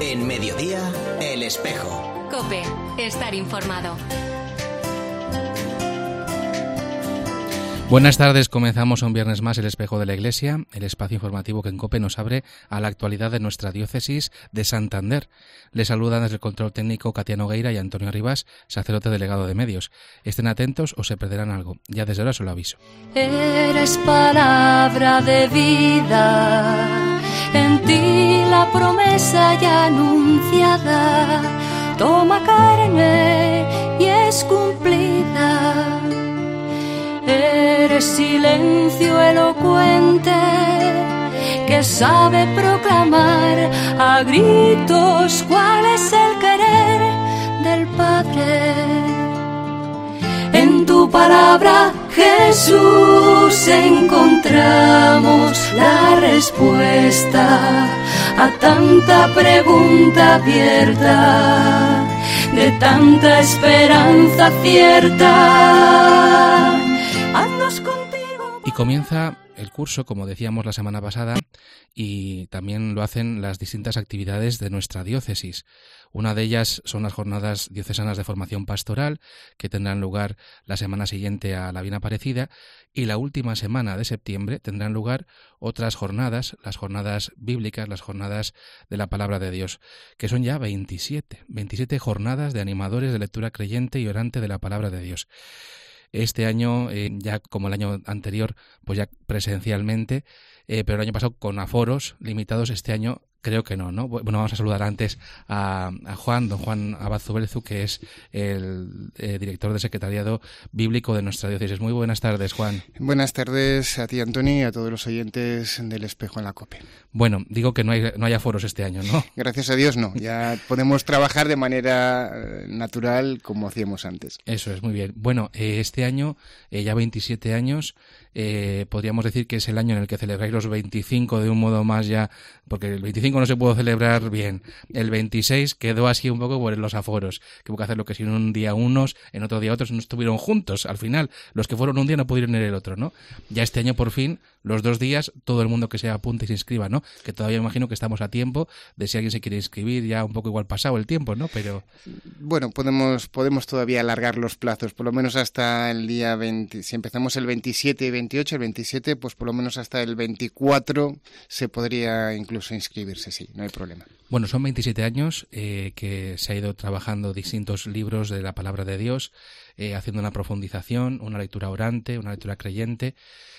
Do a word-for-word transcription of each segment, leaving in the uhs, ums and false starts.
En Mediodía, El Espejo. COPE, estar informado. Buenas tardes, comenzamos un viernes más El Espejo de la Iglesia, el espacio informativo que en COPE nos abre a la actualidad de nuestra diócesis de Santander. Les saludan desde el control técnico Katia Nogueira y Antonio Rivas, sacerdote delegado de medios. Estén atentos o se perderán algo, ya desde ahora se lo aviso. Eres palabra de vida, en ti la promesa ya anunciada, toma carne y es cumplida. Eres silencio elocuente que sabe proclamar a gritos cuál es el querer del Padre. En tu palabra, Jesús, encontramos la respuesta a tanta pregunta abierta, de tanta esperanza cierta. Haznos contigo. Y comienza el curso, como decíamos la semana pasada, y también lo hacen las distintas actividades de nuestra diócesis. Una de ellas son las jornadas diocesanas de formación pastoral, que tendrán lugar la semana siguiente a la Bien Aparecida, y la última semana de septiembre tendrán lugar otras jornadas, las jornadas bíblicas, las jornadas de la Palabra de Dios, que son ya veintisiete, veintisiete jornadas de animadores de lectura creyente y orante de la Palabra de Dios. Este año, eh, ya como el año anterior, pues ya presencialmente, eh, pero el año pasado con aforos limitados. Este año creo que no, ¿no? Bueno, vamos a saludar antes a, a Juan, don Juan Abad Zubelzu, que es el eh, director de secretariado bíblico de nuestra diócesis. Muy buenas tardes, Juan. Buenas tardes a ti, Antonio, y a todos los oyentes del Espejo en la COPE. Bueno, digo que no hay, no hay aforos este año, ¿no? Gracias a Dios no, ya podemos trabajar de manera natural como hacíamos antes. Eso es, muy bien. Bueno, eh, este año, eh, ya veintisiete años, eh, podríamos decir que es el año en el que celebráis los veinticinco de un modo más ya, porque el veinticinco no se pudo celebrar bien. El veintiséis quedó así un poco por los aforos, que hubo que hacer lo que si en un día unos, en otro día otros, no estuvieron juntos. Al final, los que fueron un día no pudieron ir el otro, ¿no? Ya este año, por fin, los dos días, todo el mundo que se apunte y se inscriba, ¿no? Que todavía imagino que estamos a tiempo de si alguien se quiere inscribir, ya un poco igual pasado el tiempo, ¿no? Pero bueno, podemos podemos todavía alargar los plazos, por lo menos hasta el día veinte. Si empezamos el veintisiete y veintiocho, el veintisiete, pues por lo menos hasta el veinticuatro se podría incluso inscribirse, sí, no hay problema. Bueno, son veintisiete años eh, que se ha ido trabajando distintos libros de la Palabra de Dios, eh, haciendo una profundización, una lectura orante, una lectura creyente.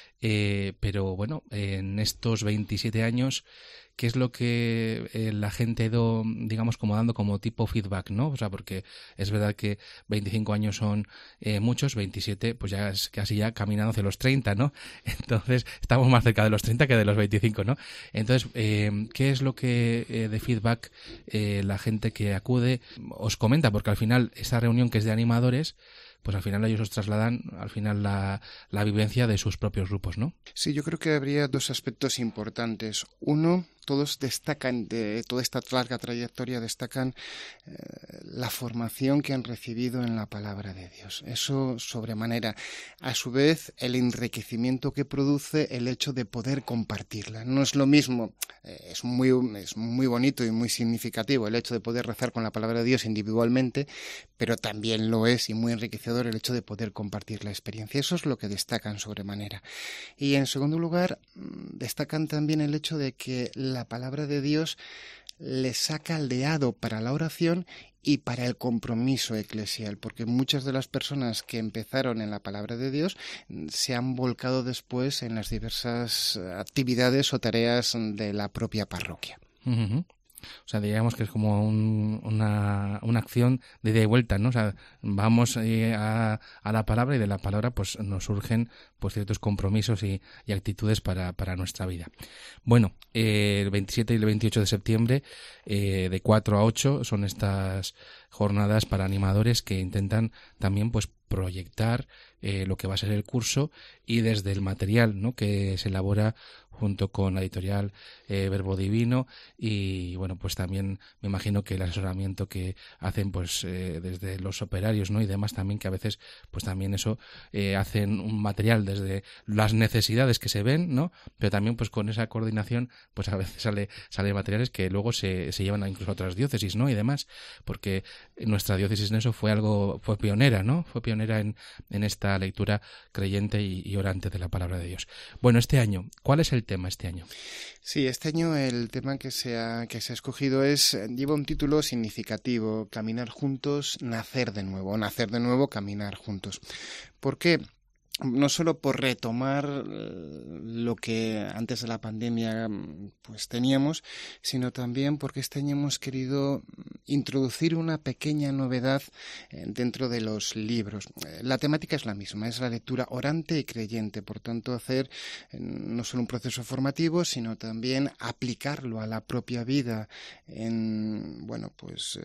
Eh, pero bueno, en estos veintisiete años, ¿qué es lo que eh, la gente ha ido, digamos, como dando como tipo feedback, ¿no? O sea, porque es verdad que veinticinco años son eh, muchos, veintisiete pues ya es casi ya caminando hacia los treinta, ¿no? Entonces, estamos más cerca de los treinta que de los veinticinco, ¿no? Entonces, eh, ¿qué es lo que eh, de feedback eh, la gente que acude os comenta? Porque al final, esta reunión que es de animadores, pues al final ellos os trasladan al final la, la vivencia de sus propios grupos, ¿no? Sí, yo creo que habría dos aspectos importantes. Uno, todos destacan, de toda esta larga trayectoria, destacan eh, la formación que han recibido en la Palabra de Dios. Eso sobremanera. A su vez, el enriquecimiento que produce el hecho de poder compartirla. No es lo mismo, eh, es muy, es muy bonito y muy significativo el hecho de poder rezar con la Palabra de Dios individualmente, pero también lo es y muy enriquecedor el hecho de poder compartir la experiencia. Eso es lo que destacan sobremanera. Y en segundo lugar, destacan también el hecho de que la Palabra de Dios les saca caldeado para la oración y para el compromiso eclesial, porque muchas de las personas que empezaron en la Palabra de Dios se han volcado después en las diversas actividades o tareas de la propia parroquia. Uh-huh. O sea, digamos que es como un, una, una acción de ida y vuelta, ¿no? O sea, vamos eh, a, a la palabra y de la palabra pues nos surgen pues ciertos compromisos y, y actitudes para, para nuestra vida. Bueno, eh, el veintisiete y el veintiocho de septiembre, eh, de cuatro a ocho, son estas jornadas para animadores que intentan también pues proyectar eh, lo que va a ser el curso, y desde el material, ¿no?, que se elabora junto con la editorial eh, Verbo Divino, y bueno, pues también me imagino que el asesoramiento que hacen pues eh, desde los operarios, ¿no?, y demás también, que a veces pues también eso eh, hacen un material desde las necesidades que se ven, ¿no?, pero también pues con esa coordinación pues a veces sale salen materiales que luego se, se llevan a incluso a otras diócesis, ¿no?, y demás, porque nuestra diócesis en eso fue algo, fue pionera, ¿no?, fue pionera en, en esta lectura creyente y, y orante de la palabra de Dios. Bueno, este año, ¿cuál es el tema este año? Sí, este año el tema que se ha, que se ha escogido es, lleva un título significativo: Caminar juntos, nacer de nuevo. Nacer de nuevo, caminar juntos. ¿Por qué? No solo por retomar lo que antes de la pandemia pues teníamos, sino también porque este año hemos querido introducir una pequeña novedad dentro de los libros. La temática es la misma, es la lectura orante y creyente, por tanto hacer no solo un proceso formativo, sino también aplicarlo a la propia vida, en, bueno, pues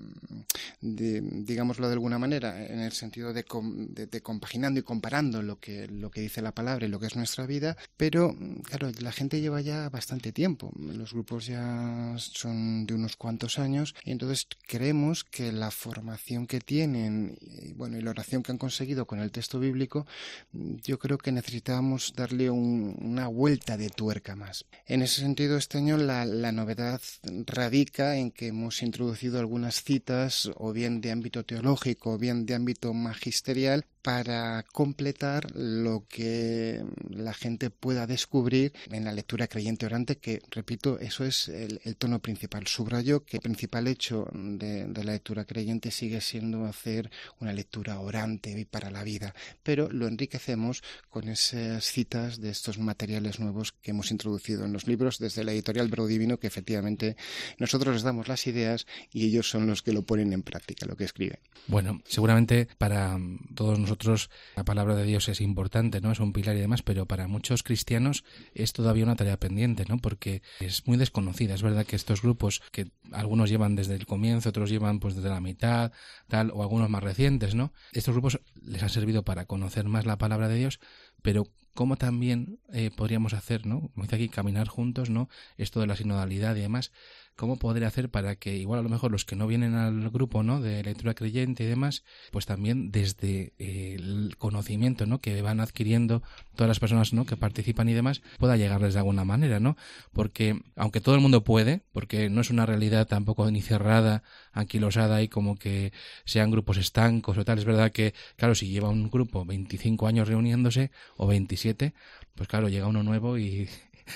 de, digámoslo de alguna manera, en el sentido de, de, de compaginando y comparando lo que, lo que dice la palabra y lo que es nuestra vida, pero claro, la gente lleva ya bastante tiempo, los grupos ya son de unos cuantos años, y entonces creemos que la formación que tienen y, bueno, y la oración que han conseguido con el texto bíblico, yo creo que necesitábamos darle un, una vuelta de tuerca más. En ese sentido, este año la, la novedad radica en que hemos introducido algunas citas, o bien de ámbito teológico o bien de ámbito magisterial, para completar lo que la gente pueda descubrir en la lectura creyente orante, que, repito, eso es el, el tono principal. Subrayo que el principal hecho de, de la lectura creyente sigue siendo hacer una lectura orante y para la vida, pero lo enriquecemos con esas citas de estos materiales nuevos que hemos introducido en los libros desde la editorial Verbo Divino, que efectivamente nosotros les damos las ideas y ellos son los que lo ponen en práctica, lo que escriben. Bueno, seguramente para todos nosotros Nosotros la palabra de Dios es importante, ¿no?, es un pilar y demás, pero para muchos cristianos es todavía una tarea pendiente, ¿no?, porque es muy desconocida. Es verdad que estos grupos, que algunos llevan desde el comienzo, otros llevan pues desde la mitad, tal, o algunos más recientes, ¿no?, estos grupos les han servido para conocer más la palabra de Dios, pero cómo también eh, podríamos hacer, ¿no?, como dice aquí, caminar juntos, ¿no?, esto de la sinodalidad y demás, cómo poder hacer para que igual a lo mejor los que no vienen al grupo, ¿no?, de lectura creyente y demás, pues también desde eh, el conocimiento, ¿no?, que van adquiriendo todas las personas, ¿no?, que participan y demás, pueda llegarles de alguna manera, ¿no?, porque aunque todo el mundo puede, porque no es una realidad tampoco ni cerrada, anquilosada y como que sean grupos estancos o tal, es verdad que, claro, si lleva un grupo veinticinco años reuniéndose o veintisiete, pues claro, llega uno nuevo y,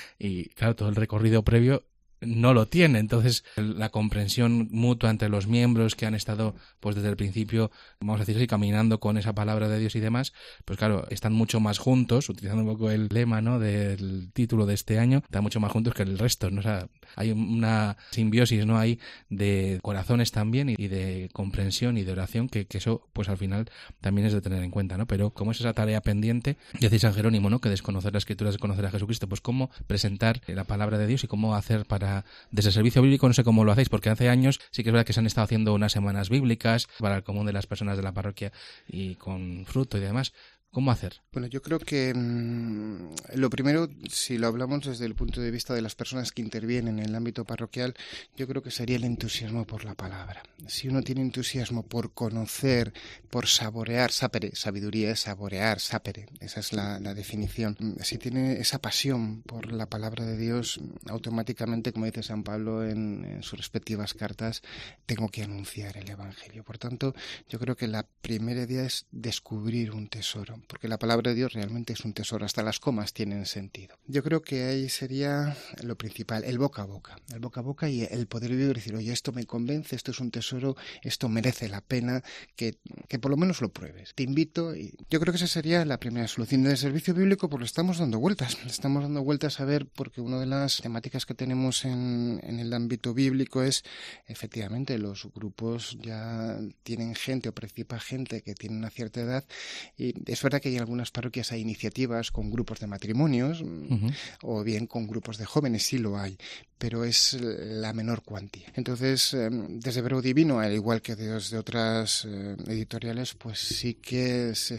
y claro, todo el recorrido previo no lo tiene. Entonces la comprensión mutua entre los miembros que han estado pues desde el principio, vamos a decir así, caminando con esa palabra de Dios y demás, pues claro, están mucho más juntos, utilizando un poco el lema, ¿no?, del título de este año, están mucho más juntos que el resto, ¿no? O sea, hay una simbiosis, ¿no?, ahí de corazones también y de comprensión y de oración, que, que eso pues al final también es de tener en cuenta, ¿no? Pero como es esa tarea pendiente, decía San Jerónimo, ¿no?, que desconocer la Escritura es desconocer a Jesucristo, pues cómo presentar la palabra de Dios y cómo hacer para desde el servicio bíblico, no sé cómo lo hacéis, porque hace años sí que es verdad que se han estado haciendo unas semanas bíblicas para el común de las personas de la parroquia y con fruto y demás. ¿Cómo hacer? Bueno, yo creo que mmm, lo primero, si lo hablamos desde el punto de vista de las personas que intervienen en el ámbito parroquial, yo creo que sería el entusiasmo por la palabra. Si uno tiene entusiasmo por conocer, por saborear, sapere, sabiduría es saborear, sapere, esa es la, la definición. Si tiene esa pasión por la palabra de Dios, automáticamente, como dice San Pablo en, en sus respectivas cartas, tengo que anunciar el Evangelio. Por tanto, yo creo que la primera idea es descubrir un tesoro, porque la palabra de Dios realmente es un tesoro, hasta las comas tienen sentido. Yo creo que ahí sería lo principal, el boca a boca, el boca a boca y el poder vivir y decir, oye, esto me convence, esto es un tesoro, esto merece la pena, que, que por lo menos lo pruebes. Te invito, y yo creo que esa sería la primera solución. Del servicio bíblico, pues lo estamos dando vueltas, estamos dando vueltas a ver, porque una de las temáticas que tenemos en, en el ámbito bíblico es, efectivamente, los grupos ya tienen gente o participa gente que tiene una cierta edad, y es verdad que hay en algunas parroquias hay iniciativas con grupos de matrimonios matrimonios, Uh-huh. o bien con grupos de jóvenes, sí lo hay, pero es la menor cuantía. Entonces, eh, desde Verbo Divino, al igual que desde otras eh, editoriales, pues sí que se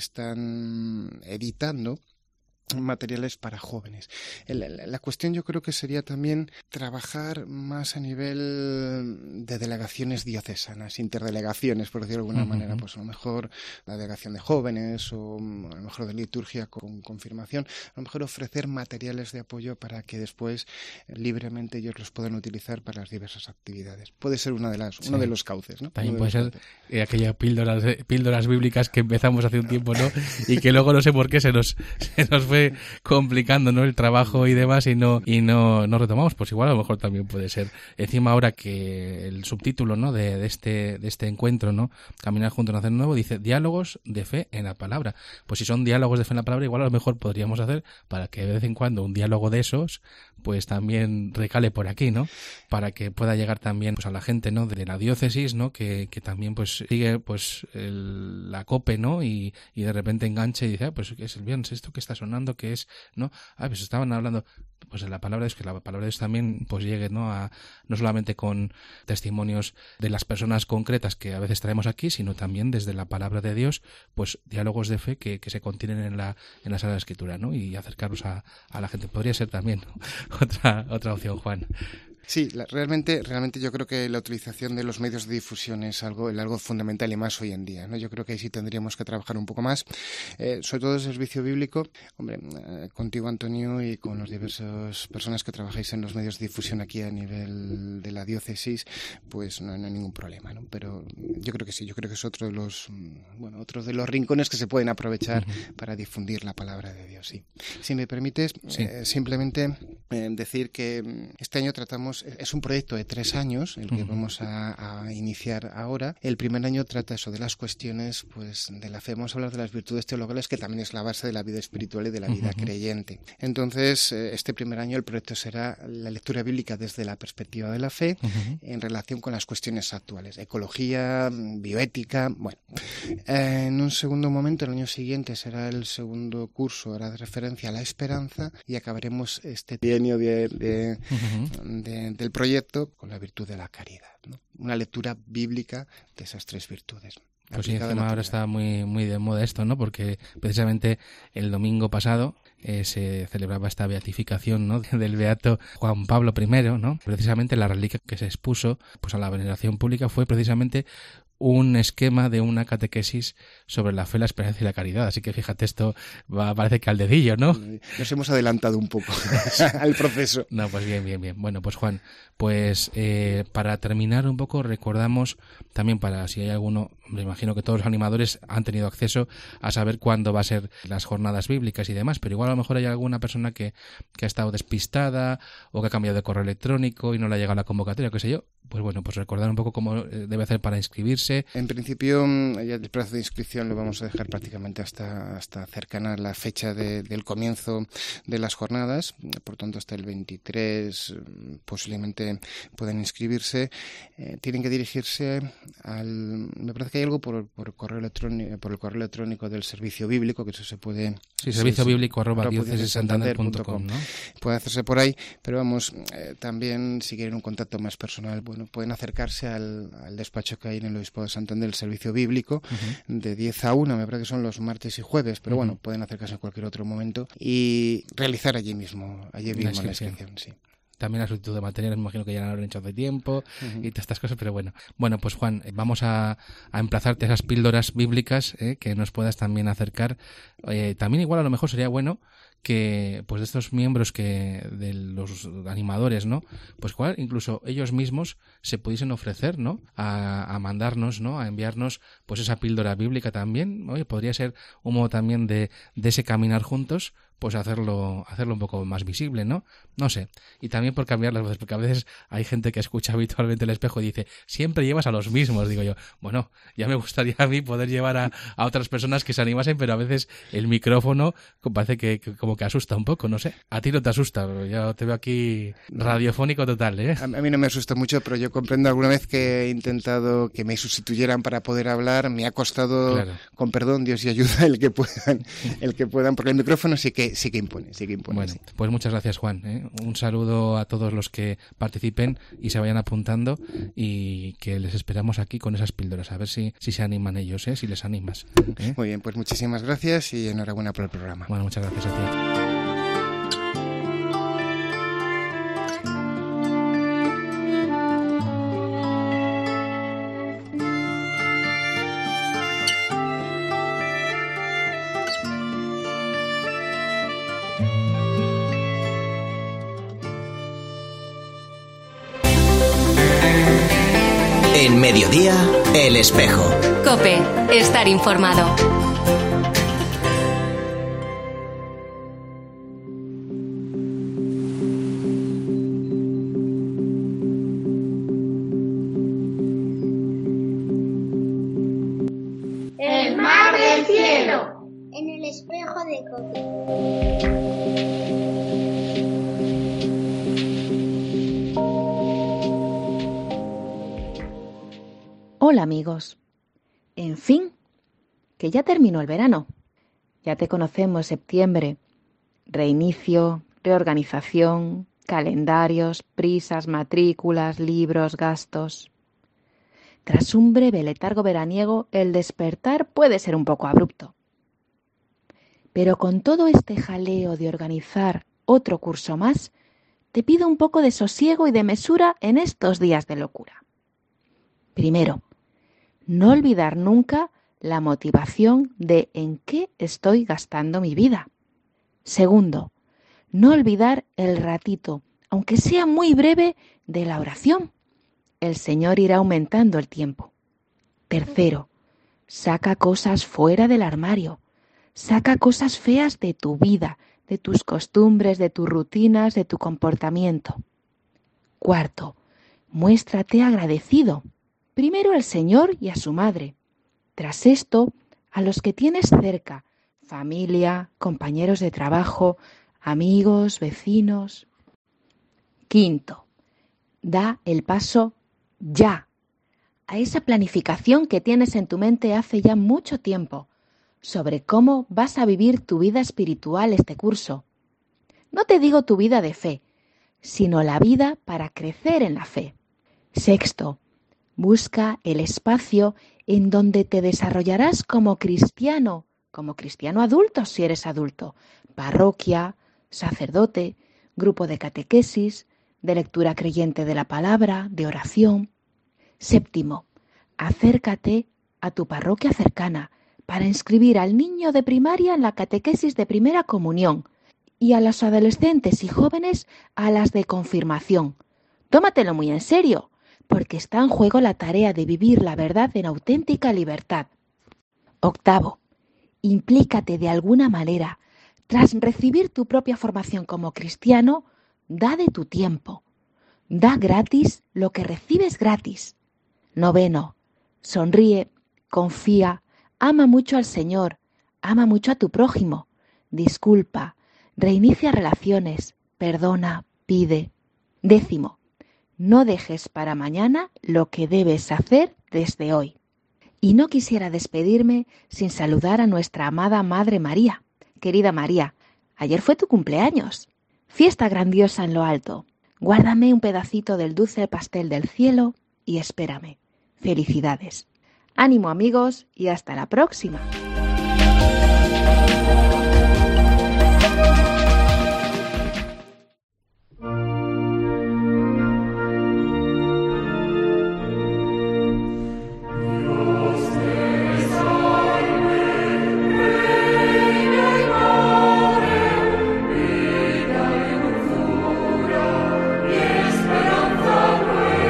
están editando materiales para jóvenes. La, la cuestión yo creo que sería también trabajar más a nivel de delegaciones diocesanas, interdelegaciones, por decirlo de alguna uh-huh. manera, pues a lo mejor la delegación de jóvenes o a lo mejor de liturgia con confirmación, a lo mejor ofrecer materiales de apoyo para que después libremente ellos los puedan utilizar para las diversas actividades. Puede ser una de las, sí. uno de los cauces, ¿no? También uno puede ser cauces. eh, aquellas píldoras, píldoras bíblicas que empezamos hace un tiempo, ¿no? Y que luego no sé por qué se nos, se nos fue complicando, ¿no?, el trabajo y demás y no y no, no retomamos. Pues igual a lo mejor también puede ser. Encima ahora que el subtítulo, ¿no?, de, de este de este encuentro, ¿no?, Caminar juntos en Nacer Nuevo, dice diálogos de fe en la palabra. Pues si son diálogos de fe en la palabra, igual a lo mejor podríamos hacer para que de vez en cuando un diálogo de esos pues también recale por aquí, ¿no?, para que pueda llegar también pues a la gente, ¿no?, de la diócesis, ¿no?, que, que también pues sigue pues el, la COPE, ¿no?, y, y de repente engancha y dice, ah, pues es el viernes esto que está sonando, que es, ¿no? Ah, pues estaban hablando pues de la palabra de Dios, que la palabra de Dios también pues llegue, ¿no?, a no solamente con testimonios de las personas concretas que a veces traemos aquí, sino también desde la palabra de Dios, pues diálogos de fe que, que se contienen en la en la Sagrada Escritura, ¿no?, y acercarlos a, a la gente. Podría ser también otra otra opción, Juan. Sí, la, realmente, realmente yo creo que la utilización de los medios de difusión es algo, algo fundamental y más hoy en día, ¿no? Yo creo que ahí sí tendríamos que trabajar un poco más, eh, sobre todo el servicio bíblico. Hombre, eh, contigo, Antonio, y con las diversas personas que trabajáis en los medios de difusión aquí a nivel de la diócesis, pues no, no hay ningún problema, ¿no? Pero yo creo que sí, yo creo que es otro de los, bueno, otro de los rincones que se pueden aprovechar uh-huh. para difundir la palabra de Dios, sí. Si me permites, sí. eh, simplemente eh, decir que este año tratamos. Es un proyecto de tres años, el que uh-huh. vamos a, a iniciar ahora. El primer año trata eso de las cuestiones pues de la fe. Vamos a hablar de las virtudes teologales, que también es la base de la vida espiritual y de la vida uh-huh. creyente. Entonces, este primer año el proyecto será la lectura bíblica desde la perspectiva de la fe uh-huh. en relación con las cuestiones actuales. Ecología, bioética, bueno. En un segundo momento, el año siguiente, será el segundo curso, hará referencia a la esperanza y acabaremos este bienio de... de, uh-huh. de del proyecto con la virtud de la caridad, ¿no? Una lectura bíblica de esas tres virtudes. Pues sí, encima ahora está muy muy de moda esto, ¿no? Porque precisamente el domingo pasado eh, se celebraba esta beatificación, ¿no?, del beato Juan Pablo primero, ¿no? Precisamente la reliquia que se expuso pues a la veneración pública fue precisamente un esquema de una catequesis sobre la fe, la esperanza y la caridad. Así que fíjate, esto va, parece que al dedillo, ¿no? Nos hemos adelantado un poco al proceso. No, pues bien, bien, bien. Bueno, pues Juan, pues eh, para terminar un poco recordamos también, para si hay alguno, me imagino que todos los animadores han tenido acceso a saber cuándo va a ser las jornadas bíblicas y demás, pero igual a lo mejor hay alguna persona que, que ha estado despistada o que ha cambiado de correo electrónico y no le ha llegado la convocatoria, qué sé yo. Pues bueno, pues recordar un poco cómo debe hacer para inscribirse. En principio, ya el plazo de inscripción lo vamos a dejar prácticamente hasta hasta cercana a la fecha de, del comienzo de las jornadas, por tanto hasta el veintitrés posiblemente puedan inscribirse. Eh, tienen que dirigirse al, me parece que hay algo por, por correo electrónico, por el correo electrónico del servicio bíblico, que eso se puede. Sí, servicio sí, bíblico arroba diócesis santander punto com, ¿no? Puede hacerse por ahí, pero vamos, eh, también si quieren un contacto más personal, bueno, pueden acercarse al, al despacho que hay en el Obispado de Santander, el servicio bíblico, uh-huh. de diez a una, me parece que son los martes y jueves, pero uh-huh. bueno, pueden acercarse en cualquier otro momento y realizar allí mismo, allí mismo la inscripción, la inscripción, sí. También la solicitud de materiales, me imagino que ya lo han hecho hace tiempo uh-huh. y todas estas cosas, pero bueno. Bueno, pues Juan, vamos a, a emplazarte a esas píldoras bíblicas eh, que nos puedas también acercar. Eh, también igual a lo mejor sería bueno que pues de estos miembros que de los animadores, ¿no? Pues cuál, incluso ellos mismos se pudiesen ofrecer, ¿no? A, a mandarnos, ¿no? A enviarnos pues esa píldora bíblica también. Oye, podría ser un modo también de, de ese caminar juntos, pues hacerlo hacerlo un poco más visible, ¿no? No sé. Y también por cambiar las voces, porque a veces hay gente que escucha habitualmente el espejo y dice, siempre llevas a los mismos. Digo yo, bueno, ya me gustaría a mí poder llevar a, a otras personas que se animasen, pero a veces el micrófono parece que, que como como que asusta un poco, no sé. A ti no te asusta, ya te veo aquí radiofónico total, ¿eh? A, a mí no me asusta mucho, pero yo comprendo alguna vez que he intentado que me sustituyeran para poder hablar, me ha costado, claro. Con perdón, Dios y ayuda, el que puedan, el que puedan, porque el micrófono sí que sí que impone, sí que impone. Bueno, sí. Pues muchas gracias, Juan, ¿eh? Un saludo a todos los que participen y se vayan apuntando y que les esperamos aquí con esas píldoras, a ver si, si se animan ellos, ¿eh? Si les animas. ¿eh? Muy bien, pues muchísimas gracias y enhorabuena por el programa. Bueno, muchas gracias a ti. En Mediodía, El Espejo. COPE, estar informado. El mar del cielo. En el espejo de COPE. Hola amigos, en fin, que ya terminó el verano, ya te conocemos septiembre, reinicio, reorganización, calendarios, prisas, matrículas, libros, gastos. Tras un breve letargo veraniego, el despertar puede ser un poco abrupto. Pero con todo este jaleo de organizar otro curso más, te pido un poco de sosiego y de mesura en estos días de locura. Primero, no olvidar nunca la motivación de en qué estoy gastando mi vida. Segundo, no olvidar el ratito, aunque sea muy breve, de la oración. El Señor irá aumentando el tiempo. Tercero, saca cosas fuera del armario. Saca cosas feas de tu vida, de tus costumbres, de tus rutinas, de tu comportamiento. Cuarto, muéstrate agradecido. Primero al Señor y a su madre. Tras esto, a los que tienes cerca, familia, compañeros de trabajo, amigos, vecinos. Quinto, da el paso ya a esa planificación que tienes en tu mente hace ya mucho tiempo sobre cómo vas a vivir tu vida espiritual este curso. No te digo tu vida de fe, sino la vida para crecer en la fe. Sexto, busca el espacio en donde te desarrollarás como cristiano, como cristiano adulto si eres adulto, parroquia, sacerdote, grupo de catequesis, de lectura creyente de la palabra, de oración. Séptimo, acércate a tu parroquia cercana para inscribir al niño de primaria en la catequesis de primera comunión y a los adolescentes y jóvenes a las de confirmación. Tómatelo muy en serio, porque está en juego la tarea de vivir la verdad en auténtica libertad. Octavo, implícate de alguna manera. Tras recibir tu propia formación como cristiano, da de tu tiempo. Da gratis lo que recibes gratis. Noveno, sonríe, confía, ama mucho al Señor, ama mucho a tu prójimo, disculpa, reinicia relaciones, perdona, pide. Décimo, no dejes para mañana lo que debes hacer desde hoy. Y no quisiera despedirme sin saludar a nuestra amada Madre María. Querida María, ayer fue tu cumpleaños. Fiesta grandiosa en lo alto. Guárdame un pedacito del dulce pastel del cielo y espérame. Felicidades. Ánimo amigos y hasta la próxima.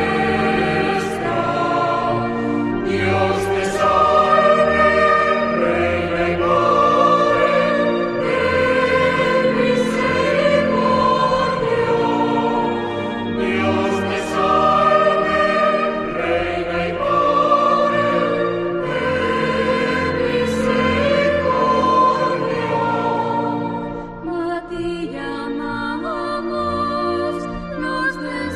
Dios te salve, ti llamamos los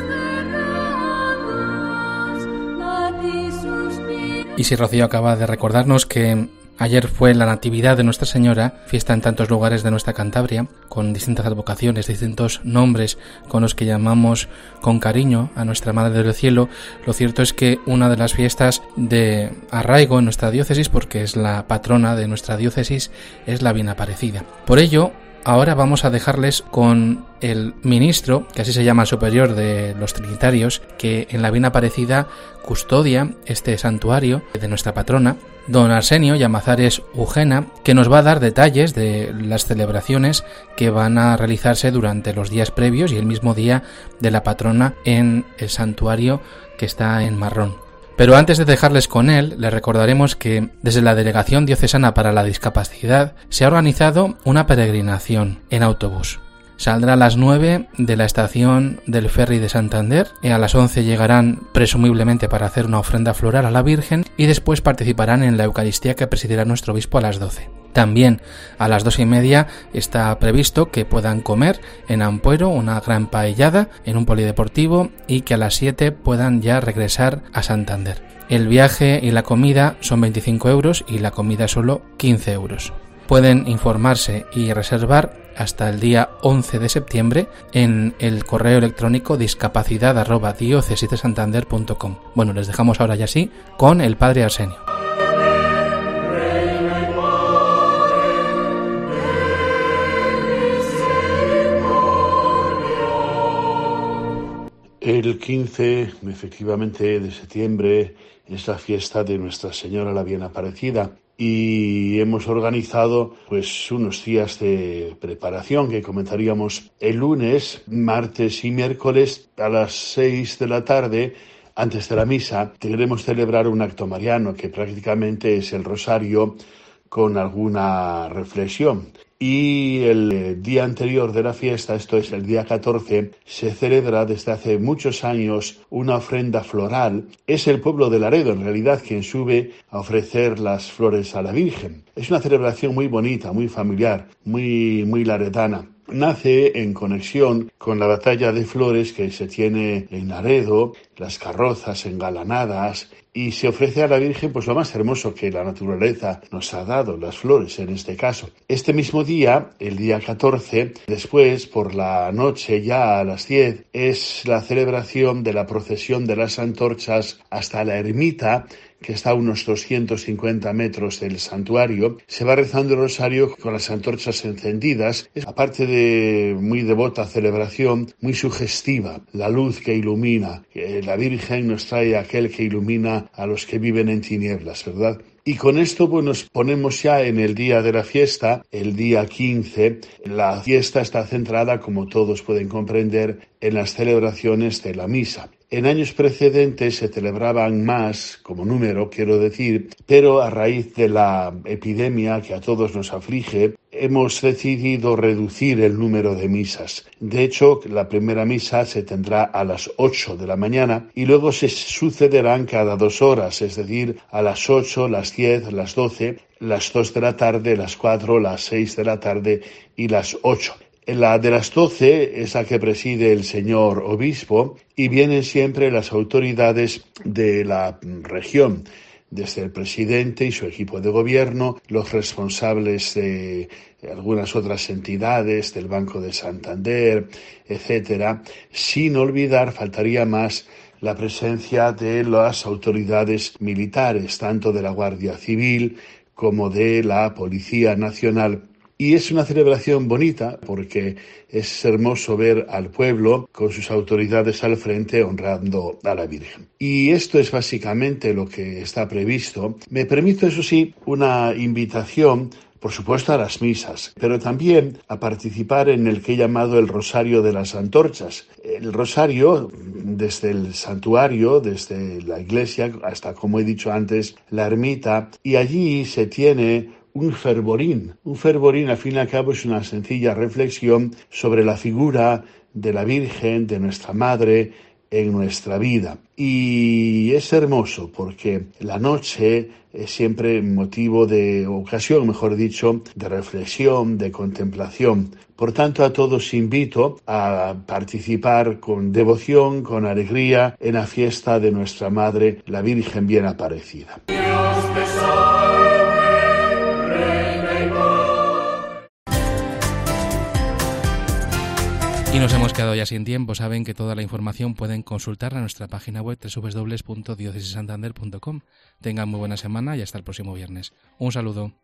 desterrados, a ti suspiramos. Y si Rocío acaba de recordarnos que ayer fue la Natividad de Nuestra Señora, fiesta en tantos lugares de nuestra Cantabria, con distintas advocaciones, distintos nombres con los que llamamos con cariño a nuestra Madre del Cielo, lo cierto es que una de las fiestas de arraigo en nuestra diócesis, porque es la patrona de nuestra diócesis, es la Bien Aparecida. Por ello, ahora vamos a dejarles con el ministro, que así se llama el superior de los trinitarios, que en la Bien Aparecida custodia este santuario de nuestra patrona, don Arsenio Llamazares Ugena, que nos va a dar detalles de las celebraciones que van a realizarse durante los días previos y el mismo día de la patrona en el santuario que está en Marrón. Pero antes de dejarles con él, les recordaremos que desde la Delegación Diocesana para la Discapacidad se ha organizado una peregrinación en autobús. Saldrá a las nueve de la estación del ferry de Santander, y a las once llegarán presumiblemente para hacer una ofrenda floral a la Virgen y después participarán en la Eucaristía que presidirá nuestro obispo a las doce. También a las dos y media está previsto que puedan comer en Ampuero una gran paellada en un polideportivo y que a las siete puedan ya regresar a Santander. El viaje y la comida son veinticinco euros y la comida solo quince euros. Pueden informarse y reservar hasta el día once de septiembre en el correo electrónico discapacidad arroba diocesisdesantander punto com. Bueno, les dejamos ahora ya sí con el padre Arsenio. El quince, efectivamente, de septiembre es la fiesta de Nuestra Señora la Bien Aparecida y hemos organizado pues unos días de preparación que comentaríamos el lunes, martes y miércoles a las seis de la tarde. Antes de la misa queremos celebrar un acto mariano que prácticamente es el rosario con alguna reflexión. Y el día anterior de la fiesta, esto es el día catorce, se celebra desde hace muchos años una ofrenda floral. Es el pueblo de Laredo, en realidad, quien sube a ofrecer las flores a la Virgen. Es una celebración muy bonita, muy familiar, muy, muy laredana. Nace en conexión con la batalla de flores que se tiene en Laredo, las carrozas engalanadas, y se ofrece a la Virgen pues lo más hermoso que la naturaleza nos ha dado, las flores en este caso. Este mismo día, el día catorce, después por la noche ya a las diez, es la celebración de la procesión de las antorchas hasta la ermita, que está a unos doscientos cincuenta metros del santuario. Se va rezando el rosario con las antorchas encendidas. Es, aparte de muy devota celebración, muy sugestiva, la luz que ilumina. La Virgen nos trae aquel que ilumina a los que viven en tinieblas, ¿verdad? Y con esto pues nos ponemos ya en el día de la fiesta, el día quince. La fiesta está centrada, como todos pueden comprender, en las celebraciones de la misa. En años precedentes se celebraban más, como número quiero decir, pero a raíz de la epidemia que a todos nos aflige, hemos decidido reducir el número de misas. De hecho, la primera misa se tendrá a las ocho de la mañana y luego se sucederán cada dos horas, es decir, a las ocho, las diez, las doce, las dos de la tarde, las cuatro, las seis de la tarde y las ocho. La de las doce es la que preside el señor obispo y vienen siempre las autoridades de la región, desde el presidente y su equipo de gobierno, los responsables de algunas otras entidades, del Banco de Santander, etcétera, sin olvidar, faltaría más, la presencia de las autoridades militares, tanto de la Guardia Civil como de la Policía Nacional. Y es una celebración bonita porque es hermoso ver al pueblo con sus autoridades al frente honrando a la Virgen. Y esto es básicamente lo que está previsto. Me permito, eso sí, una invitación, por supuesto, a las misas, pero también a participar en el que he llamado el Rosario de las Antorchas. El Rosario, desde el santuario, desde la iglesia, hasta, como he dicho antes, la ermita, y allí se tiene un fervorín. Un fervorín, al fin y al cabo, es una sencilla reflexión sobre la figura de la Virgen, de nuestra Madre, en nuestra vida. Y es hermoso porque la noche es siempre motivo de ocasión, mejor dicho, de reflexión, de contemplación. Por tanto, a todos invito a participar con devoción, con alegría, en la fiesta de nuestra Madre, la Virgen Bien Aparecida. Dios te salve, Reina y Y nos hemos quedado ya sin tiempo. Saben que toda la información pueden consultarla en nuestra página web doble u doble u doble u punto diócesis santander punto com. Tengan muy buena semana y hasta el próximo viernes. Un saludo.